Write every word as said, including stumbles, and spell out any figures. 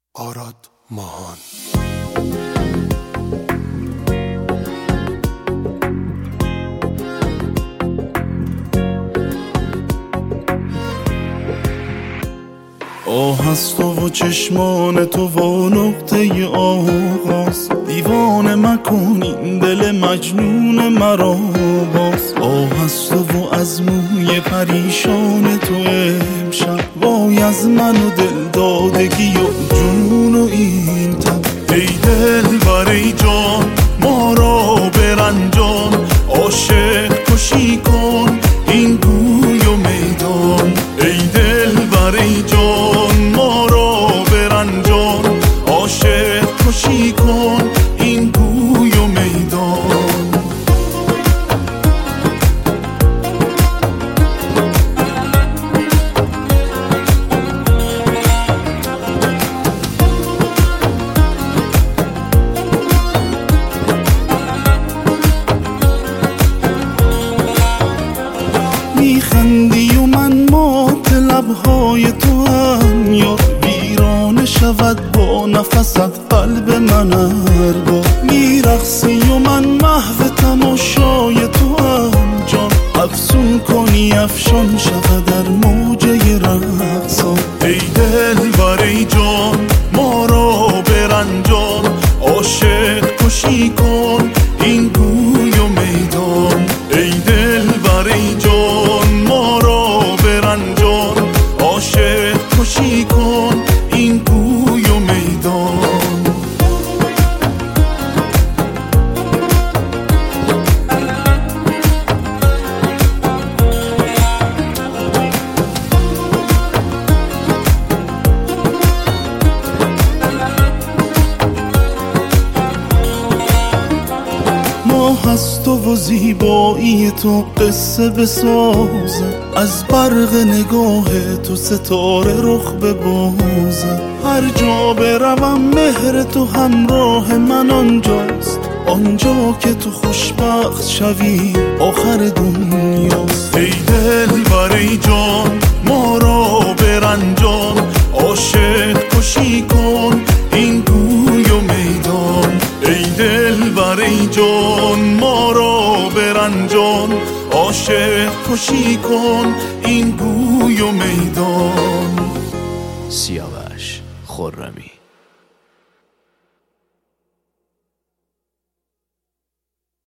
آراد ماهان. آه از تو و چشمان تو و نقطه آغاز، دیوانه مکن این دل مجنون مرا باز. آه از تو و از موی پریشان تو امشب، وای از من و دل دادگی و جنون و این تب. ای دل بر ای جان ما را برنجان، عاشق کشی کن این گوی و میدان. ای دل بر ای جان ما را برنجان، عاشق کشی کن این گوی و میدان. میخندی و من مات لبهای تو هم یاد، ویرانه شود با نفست قلب من هر بار. میرقصی و من محو تماشای تو هم جان، افسون کنی افشان شود در موجه رقصان. ای دل بر ای جان ما را برنجان، عاشق کشی کن این گوی و میدان. ای دل بر ای جان ما را برنجان، عاشق کشی کن این گوی و میدان. از تو و زیبایی تو قصه بسازم، از برق نگاه تو ستاره رخ ببازم. هر جا بروم مهر تو همراه من آنجاست، آنجا که تو خوشبخت شوی آخر دنیاست. ای دل بر ای جان ما را برنجان، عاشق کشی کن این گوی و میدان. ای دل بر ای جان ما را برنجان، عاشق کشی کن این گوی و میدان. سیاوش خرمی.